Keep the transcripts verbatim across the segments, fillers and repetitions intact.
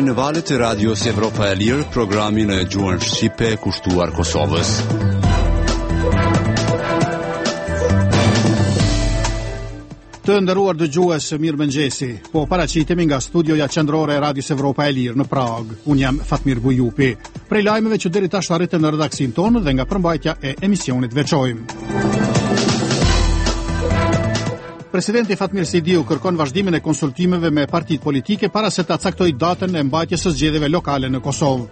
në valët e radios Evropa e Lirë, programin e gjuhën shqipe kushtuar Kosovës. Të nderuar dëgjues, mirëmëngjesi. Po paraqitemi nga studioja qendrore e Radios Evropa e Lirë në Prag. Unë jam Fatmir Bujupi. Prej lajmeve që deri tash arritën në redaksin tonë dhe nga përmbajtja e emisionit veçojmë. Presidenti Fatmir Sidiu kërkon vazhdimin e konsultimeve me partitë politike para se ta caktojë datën e mbajtjes së zgjedhjeve lokale në Kosovë.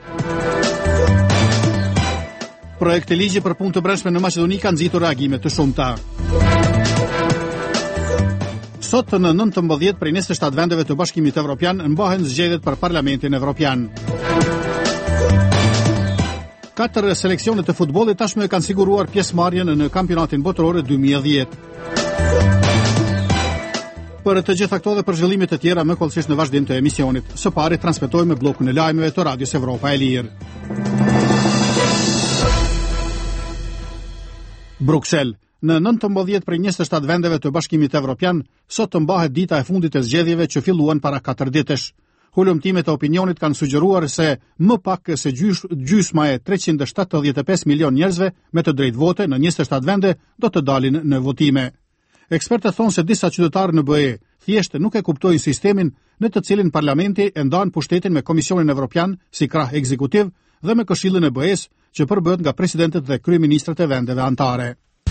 Projekti ligji për punë të brendshme në Maqedoni ka nxitur reagime të shumta. Sot në nëntëmbëdhjetë prej njëzet e shtatë vendeve të Bashkimit Evropian mbahen zgjedhjet për Parlamentin Evropian. Katër seleksionet të futbollit tashmë kanë siguruar pjesëmarrjen në kampionatin botror dy mijë e dhjetë. Për të gjitha këto dhe për zhvillimet e tjera më kollësisht në vazhdim të emisionit. Së pari transmetojmë bllokun e lajmeve të Radios Evropa e Lirë. Bruksel. Në nëntëmbëdhjetë prej njëzet e shtatë vendeve të Bashkimit Evropian, sot të mbahet dita e fundit e zgjedhjeve që filluan para katër ditësh. Hulumtimet e opinionit kanë sugjeruar se më pak se gjys, gjysma e treqind e shtatëdhjetë e pesë milion njerëzve me të drejtë vote në njëzet e shtatë vende do të dalin në votime. Ekspertët thonë se disa qytetarë në B E thjesht nuk e kuptojnë sistemin në të cilin parlamenti e ndan pushtetin me Komisionin Evropian si krah ekzekutiv dhe me Këshillin e B E-s që përbëhet nga presidentët dhe kryeministrat e vendeve anëtare.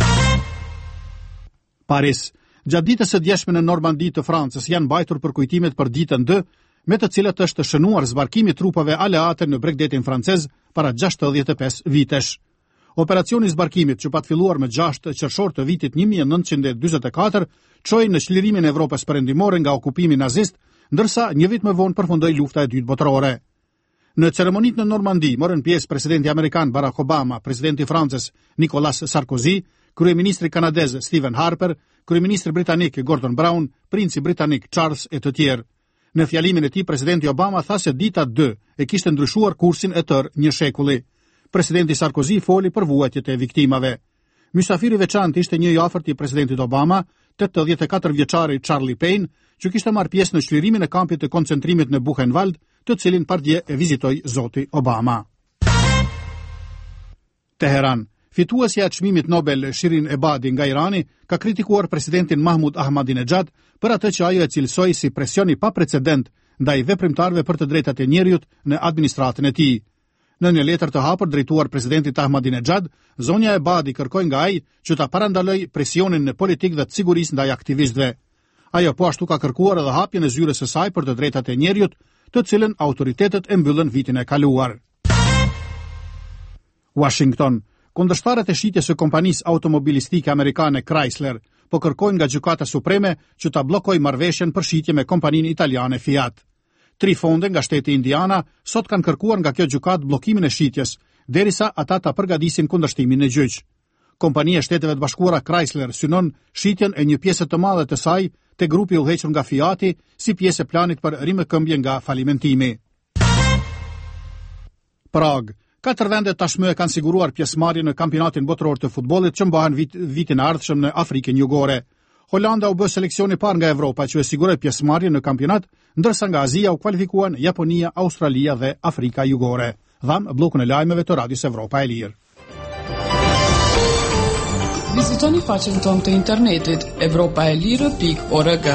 Paris. Gjatë ditës së djeshme në Normandi të Francës janë mbajtur për kujtimet për ditën D, me të cilat është shënuar zbarkimi i trupave aleate në Bregdetin francez para gjashtëdhjetë e pesë vitesh. Operacioni i zbarkimit që pat filluar më gjashtë qershor të vitit një mijë e nëntëqind e dyzet e katër çoi në çlirimin e Evropës perëndimore nga okupimi nazist, ndërsa një vit më vonë përfundoi lufta e dytë botërore. Në ceremonitë në Normandi morën pjesë presidenti amerikan Barack Obama, presidenti francez Nicolas Sarkozy, kryeministri kanadez Stephen Harper, kryeministri britanik Gordon Brown, princi britanik Charles e të tjerë. Në fjalimin e tij presidenti Obama tha se dita D e kishte ndryshuar kursin e tërë një shekulli. Presidenti Sarkozy foli për vuajtjet e viktimave. Mysafiri veçantë ishte një i afërt i presidentit Obama, tetëdhjetë e katër vjeçari Charlie Payne, që kishte marrë pjesë në çlirimin e kampit të koncentrimit në Buchenwald, të cilin pardje e vizitoi zoti Obama. Teheran. Fituesja e çmimit Nobel Shirin Ebadi nga Irani ka kritikuar presidentin Mahmud Ahmadinejad për atë që ajo e cilësoi si presion i paprecedent ndaj veprimtarëve për të drejtat e njerëzit në administratën e tij. Në një letër të hapur drejtuar presidentit Ahmadinejad, zonja Ebadi kërkoi nga ai që ta parandaloj presionin në politikë dhe të sigurisë ndaj aktivistëve. Ajo po ashtu ka kërkuar edhe hapjen e zyrës së saj për të drejtat e njerëzit, të cilën autoritetet e mbyllën vitin e kaluar. Washington. Kundërshtarët e shitjes së kompanisë automobilistike amerikane Chrysler po kërkojnë nga Gjykata Supreme që ta bllokojë marrëveshjen për shitje me kompaninë italiane Fiat. Tri fonde nga shteti Indiana sot kanë kërkuar nga kjo gjykatë bllokimin e shitjes, derisa ata ta përgatisin kundërshtimin në gjyq. Kompania e Shteteve të Bashkuara Chrysler synon shitjen e një pjese të madhe të saj te grupi i udhëhequr nga Fiati si pjesë e planit për rimëkëmbje nga falimentimi. Prag. Katër vende tashmë kanë siguruar pjesëmarrje në kampionatin botror të futbollit që mbahen vit, vitin e ardhshëm në Afrikën Jugore. Holanda u bë seleksioni i parë nga Evropa që e siguroi pjesëmarrje në kampionat, ndërsa nga Azia u kualifikuan Japonia, Australia dhe Afrika Jugore. Dham bllokun e lajmeve të Radios Evropa e Lirë. Vizitoni faqen tonë të internetit evropaelire pikë org.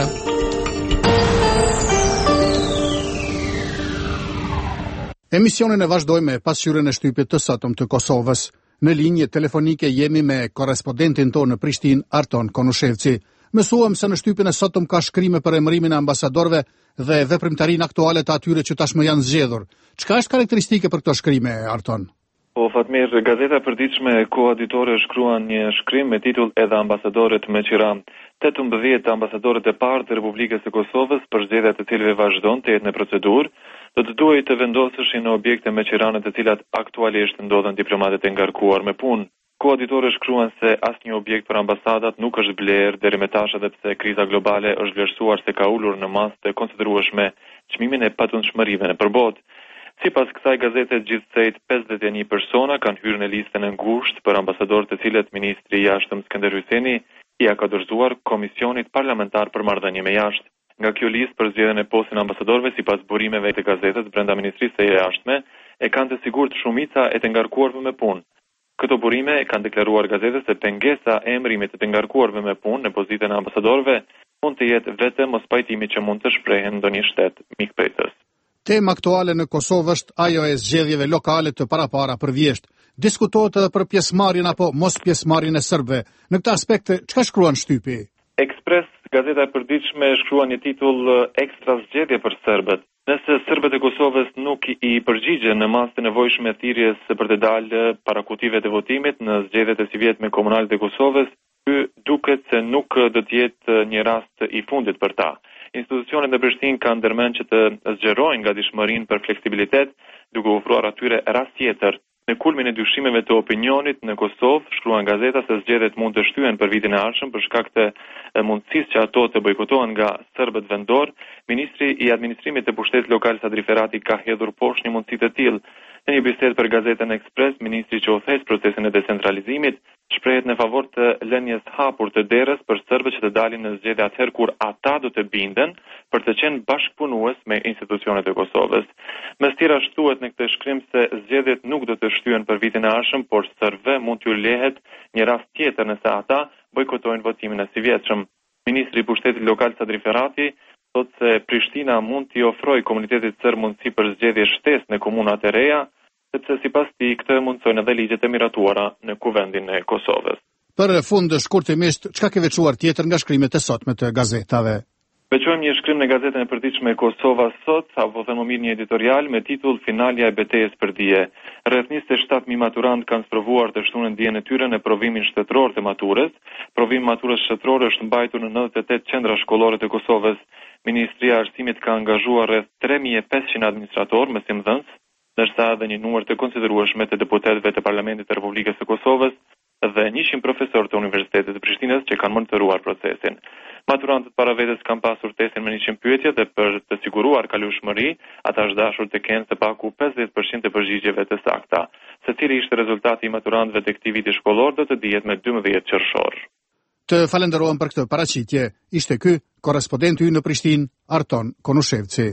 Emisionin e vazhdojmë me pasqyrën e shtypit të sotëm të Kosovës. Në linje telefonike jemi me korrespondentin tonë në Prishtinë, Arton Konushevci. Mësuam se në shtypin e sotëm ka shkrime për emërimin e ambasadorëve dhe veprimtarinë aktuale të atyre që tashmë janë zgjedhur. Çka është karakteristike për këto shkrime, Arton? Po Fatmir, gazeta e përditshme Koaditore shkruan një shkrim me titull Edhe ambasadorët me qira. tetëmbëdhjetë ambasadorët e parë të Republikës së Kosovës për zgjedhjet të cilëve vazhdon të jetë në procedurë, do të duhej të vendoseshin në objekte me qiranë të cilat aktualisht ndodhen diplomatët e ngarkuar me punë. Koaditore shkruan se asnjë objekt për ambasadat nuk është blerë deri më tash edhe pse kriza globale është vlerësuar se ka ulur në masë të konsiderueshme çmimin e patundshmërive në përbot. Sipas kësaj gazete, gjithsejt pesëdhjetë e një persona kanë hyrë në listën e ngushtë për ambasadorë të cilët ministri i jashtëm Skënder Hyjseni i ka dorëzuar Komisionit Parlamentar për Marrëdhënie me Jashtë. Nga kjo listë për zgjedhjen e postit ambasadorëve sipas burimeve të gazetës brenda Ministrisë së Jashtme e kanë të sigurt shumica e të ngarkuarve me punë. Këto burime e kanë deklaruar gazetës se pengesa e emërimit të të ngarkuarve me punë në pozitën e ambasadorëve mund të jetë vetëm mos pajtimi që mund të shprehen ndonjë shtet mikpritës. Tema aktuale në Kosovë është ajo e zgjedhjeve lokale të parapara përvjesht. Diskutohet edhe për pjesëmarrjen apo mos pjesëmarrjen e serbëve. Në këtë aspekt, çka shkruan shtypi? Express, gazeta e përditshme, shkruan një titull ekstra zgjedhje për serbët. Nëse serbët e Kosovës nuk i përgjigjen në masë të nevojshme thirrjes për të dalë para kutive të votimit në zgjedhjet e sivjetme komunale të Kosovës, ky duket se nuk do të jetë një rast i fundit për ta. Institucionet në Prishtinë kanë ndërmend që të zgjerojnë gatishmërinë për fleksibilitet, duke ofruar atyre rast tjetër. Në kulmin e dyshimeve të opinionit në Kosovë, shkruan gazeta se zgjedhjet mund të shtyhen për vitin e ardhshëm për shkak të mundësisë që ato të bojkotohen nga serbët vendor. Ministri i Administrimit të Pushtetit Lokal Sadri Ferrati ka hedhur poshtë një mundësi të tillë. Në një bisedë për gazetën Express, ministri që udhëheq procesin e decentralizimit shprehet në favor të lënies hapur të derës për serbët që të dalin në zgjedhje atëherë kur ata do të binden për të qenë bashkëpunues me institucionet e Kosovës. Mes tjera shtuhet në këtë shkrim se zgjedhjet nuk do të shtyhen për vitin e ardhshëm, por serbëve mund t'ju lehet një rast tjetër nëse ata bojkotojnë votimin e sivjetshëm. Ministri i Pushtetit Lokal Sadri Ferrati thotë se Prishtina mund t'i ofrojë komunitetit serb mundësi për zgjedhje shtesë në komunat e reja, sepse sipas tij këtë mundsojnë edhe ligjet e miratuara në kuvendin e Kosovës. Për fund shkurtimisht, çka ke veçuar tjetër nga shkrimet e sotme të gazetave? Veçojmë një shkrim në gazetën e përditshme Kosova Sot, apo them më mirë një editorial me titull Finalja e betejës për dije. Rreth njëzet e shtat mijë maturant kanë sprovuar të shtunën dijen e tyre në provimin shtetëror të maturës. Provimi i maturës shtetërore është mbajtur në nëntëdhjetë e tetë qendra shkollore të Kosovës. Ministria e Arsimit ka angazhuar rreth tre mijë e pesëqind administratorë mësimdhënës, ndërsa edhe një numër të konsiderueshme të deputetëve të Parlamentit të Republikës së Kosovës dhe njëqind profesorë të Universitetit të Prishtinës që kanë monitoruar procesin. Maturantët para vetes kanë pasur testin me njëqind pyetje dhe për të siguruar kalueshmëri, ata është dashur të kenë së paku pesëdhjetë përqind të përgjigjeve të sakta. Se cili ishte rezultati i maturantëve të këtij viti shkollor do të dihet me dymbëdhjetë qershor. Të falenderojmë për këtë paraqitje. Ishte ky korrespondenti ynë në Prishtinë, Arton Konushevci.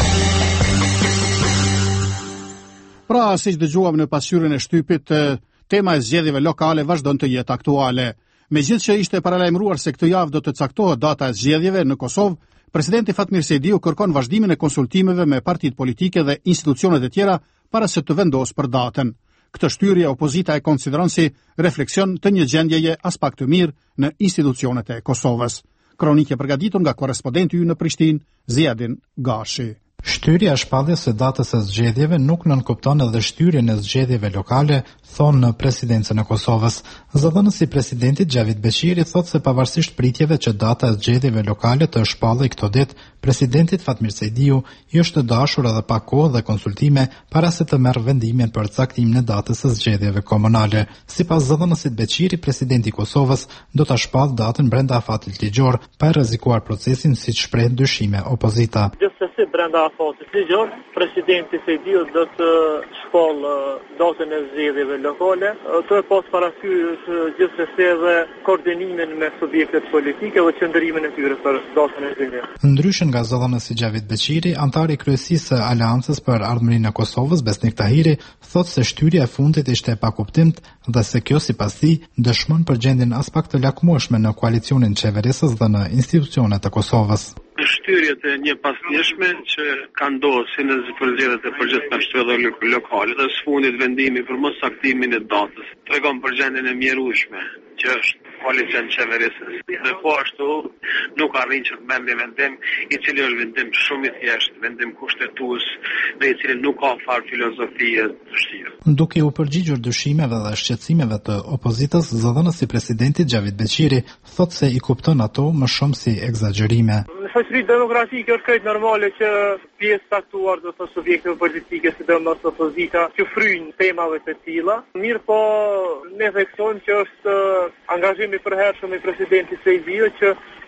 Pra, siç dëgjuam në pasqyrën e shtypit, tema e zgjedhjeve lokale vazhdon të jetë aktuale. Megjithëse që ishte paralajmëruar se këtë javë do të caktohet data e zgjedhjeve në Kosovë, presidenti Fatmir Sejdiu kërkon vazhdimin e konsultimeve me partitë politike dhe institucionet e tjera para se të vendosë për datën. Këtë shtyrje opozita e konsideron si refleksion të një gjendjeje as pak të mirë në institucionet e Kosovës. Kronikë e përgatitur nga korrespondenti ynë në Prishtinë, Ziadin Gashi. Shtyrja e shpalljes së datës së zgjedhjeve nuk nënkupton edhe shtyrjen e zgjedhjeve lokale, thonë në presidencën e Kosovës. Zëdhënësi i presidentit Xhavid Beqiri thotë se pavarësisht pritjeve që data e zgjedhjeve lokale të shpallej këto ditë, presidentit Fatmir Sejdiu i është dashur edhe pak kohë dhe konsultime para se të merr vendimin për caktimin e datës së zgjedhjeve komunale. Sipas zëdhënësit Beqiri, presidenti i Kosovës do ta shpallë datën brenda afatit ligjor, pa e rrezikuar procesin siç shpreh dyshime opozita. Gjithsesi brenda afatit ligjor, presidenti Sejdiu do të shpallë datën e zgjedhjeve lokale, të e pas parasysh gjithsesi edhe koordinimin me subjektet politike dhe qëndërimin e tyre për datën e zgjedhjeve. Ndryshe nga zëdhënësi Xhavid Beqiri, antari i kryesisë së Aleancës për Ardhmërinë e Kosovës, Besnik Tahiri, thotë se shtyrja e fundit ishte e pakuptimt dhe se kjo sipas tij dëshmon për gjendjen as pak të lakmueshme në koalicionin qeverisës dhe në institucionet e Kosovës. Shtyrjet e një pasnjëshme që ka ndodhur si në zgjedhjet e përgjithshme shtyrë lokale dhe së fundit vendimi për mos saktimin e datës tregon për gjendjen e mjerueshme që është koalicion qeverisës. Dhe po ashtu nuk arrin që të merr një vendim i cili është vendim shumë i thjeshtë, vendim kushtetues dhe i cili nuk ka fare filozofie të vështirë. Duke u përgjigjur dyshimeve dhe shqetësimeve të opozitës, zëdhënësi i presidentit Xhavid Beqiri thotë se i kupton ato më shumë si egzagjerime. Në shoqëri demokratike është krejt normale që pjesë saktuar do të subjekteve politike, sidomos opozita, që fryjnë temave të tilla. Mirë po, ne theksojmë që është angazhimi i përhershëm i presidentit Sejdiu që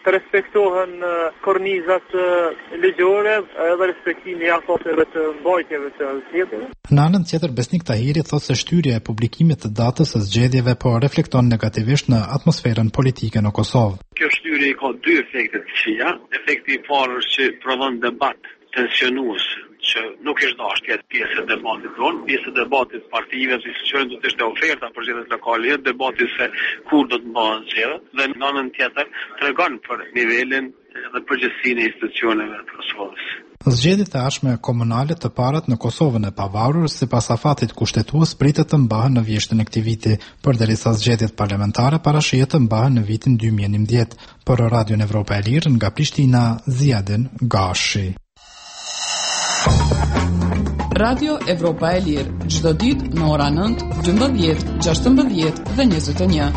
të respektohen kornizat ligjore edhe respektimi i afoseve të mbajtjeve të zgjedhjeve. Në anën tjetër, Besnik Tahiri thotë se shtyrja e publikimit të datës së zgjedhjeve po reflekton negativisht në atmosferën politike në Kosovë. Kjo shtyrje ka dy efekte të këqija. Efekti i parë është që prodhon debat tensionues që nuk është dashur të jetë pjesë e debatit tonë, pjesë e debatit partive, si që do të ishte oferta për zgjedhjet lokale, debati se kur do të bëhen zgjedhjet, dhe në anën tjetër tregon për nivelin dhe përgjegjësinë e institucioneve të Kosovës. Zgjedhjet e ardhshme komunale të parat në Kosovën e pavarur sipas afatit kushtetues pritet të mbahen në vjeshtën e këtij viti, përderisa zgjedhjet parlamentare parashihet të mbahen në vitin dy mijë e njëmbëdhjetë. Për Radion Evropa e Lirë nga Prishtina, Ziadin Gashi. Radio Evropa e Lirë, çdo ditë në ora nëntë, dymbëdhjetë, gjashtëmbëdhjetë dhe njëzet e një.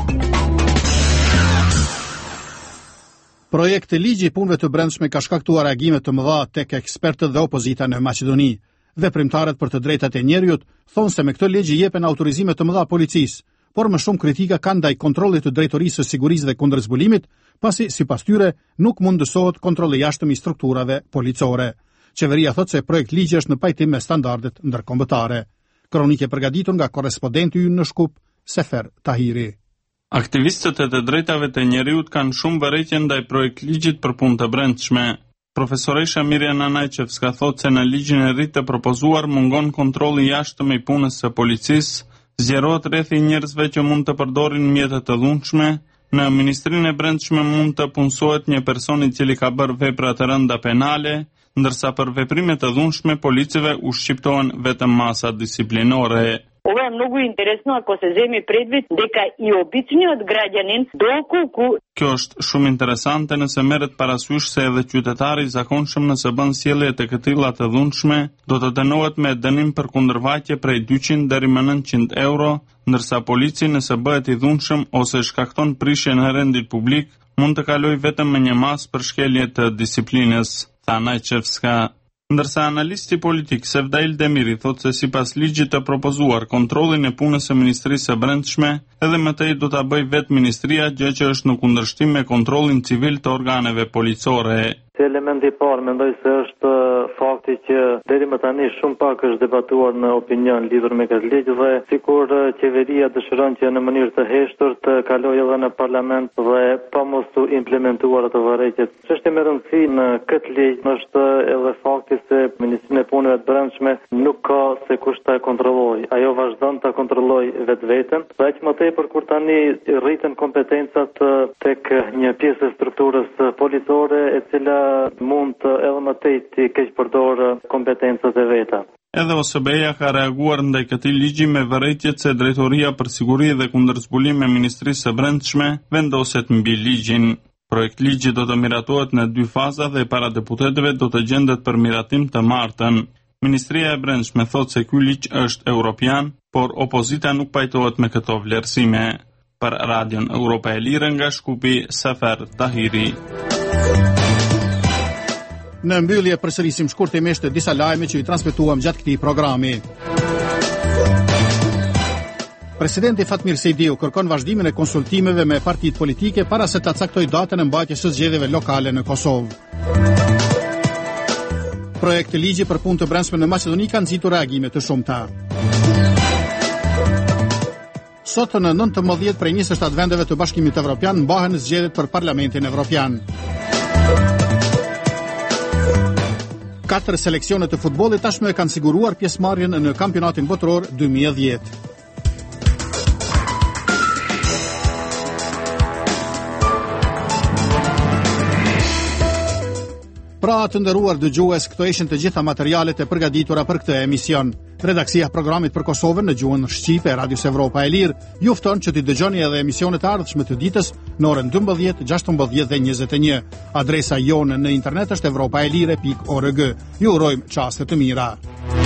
Projekti ligji i punëve të brendshme ka shkaktuar reagime të mëdha tek ekspertët dhe opozita në Maqedoni. Veprimtarët për të drejtat e njerëzit thonë se me këtë ligj i jepen autorizime të mëdha policisë, por më shumë kritika kanë ndaj kontrollit të drejtorisë së sigurisë dhe kundërzbulimit, pasi sipas tyre nuk mundësohet kontrolli i jashtëm i strukturave policore. Qeveria thotë se projekt ligji është në pajtim me standardet ndërkombëtare. Kronikë e përgatitur nga korrespondenti ynë në Shkup, Sefer Tahiri. Aktivistët e të drejtave të njerëzit kanë shumë vërejtje ndaj projekt ligjit për punë të brendshme. Profesoresha Mirjana Nanajçevska thotë se në ligjin e ri të propozuar mungon kontrolli i jashtëm i punës së policisë, zgjerohet rrethi i njerëzve që mund të përdorin mjete të dhunshme, në Ministrinë e Brendshme mund të punësohet një person i cili ka bërë vepra të rënda penale, ndërsa për veprime të dhunshme policëve u shqiptohen vetëm masa disiplinore. Ова е много интересно ако се вземе предвид дека и обичниот граѓанин доколку Kjo është shumë interesante nëse merret parasysh se edhe qytetari i zakonshëm nëse bën sjellje të këtilla të dhunshme, do të dënohet me dënim për kundërvajtje prej dyqind deri më nëntëqind euro, ndërsa polici nëse bëhet i dhunshëm ose shkakton prishje në rendin publik, mund të kalojë vetëm me një mas për shkelje të disiplinës, tha Nanajçevska. Ndërsa analisti politik Sevdail Demiri thotë se sipas ligjit të propozuar kontrollin e punës së Ministrisë së Brendshme, edhe më tej do ta bëjë vetë ministria, gjë që është në kundërshtim me kontrollin civil të organeve policore. Elementi i parë mendoj se është fakti që deri më tani shumë pak është debatuar në opinion lidhur me këtë ligj dhe sikur qeveria dëshiron që në mënyrë të heshtur të kalojë edhe në parlament dhe pa mos u implementuar ato vërejtje. Çështja më e rëndësishme në këtë ligj është edhe fakti se Ministria e Punëve të Brendshme nuk ka se kush ta kontrollojë. Ajo vazhdon ta kontrollojë vetveten, dhe aq më tepër kur tani rriten kompetencat tek një pjesë e strukturës policore e cila mund të edhe më tej të keq përdorë kompetencat e veta. Edhe O S B-ja ka reaguar ndaj këtij ligji me vërejtjet se Drejtoria për Siguri dhe Kundërzbulim e Ministrisë së Brendshme vendoset mbi ligjin. Projekt ligji do të miratohet në dy faza dhe para deputetëve do të gjendet për miratim të martën. Ministria e Brendshme thotë se ky ligj është europian, por opozita nuk pajtohet me këto vlerësime. Për Radion Evropa e Lirë nga Shkupi, Sefer Tahiri. Në mbyllje përsërisim shkurtimisht disa lajme që i transmetuam gjatë këtij programi. Presidenti Fatmir Sejdiu kërkon vazhdimin e konsultimeve me partitë politike para se ta caktojë datën e mbajtjes së zgjedhjeve lokale në Kosovë. Projekti ligji për punë të brendshme në Maqedoni ka nxitur reagime të shumta. Sot në nëntëmbëdhjetë prej njëzet e shtatë vendeve të Bashkimit Evropian mbahen zgjedhjet për Parlamentin Evropian. Katër seleksionet të futbollit tashmë kanë siguruar pjesëmarrjen në kampionatin botëror dy mijë e dhjetë. Pra të nderuar dëgjues, këto ishin të gjitha materialet e përgatitura për këtë emision. Redaksia e programit për Kosovën në gjuhën shqipe e Radios Evropa e Lirë ju fton që t'i dëgjoni edhe emisionet e ardhshme të ditës në orën dymbëdhjetë, gjashtëmbëdhjetë dhe njëzet e një. Adresa jonë në internet është evropaelire pikë org. Ju urojmë çaste të mira.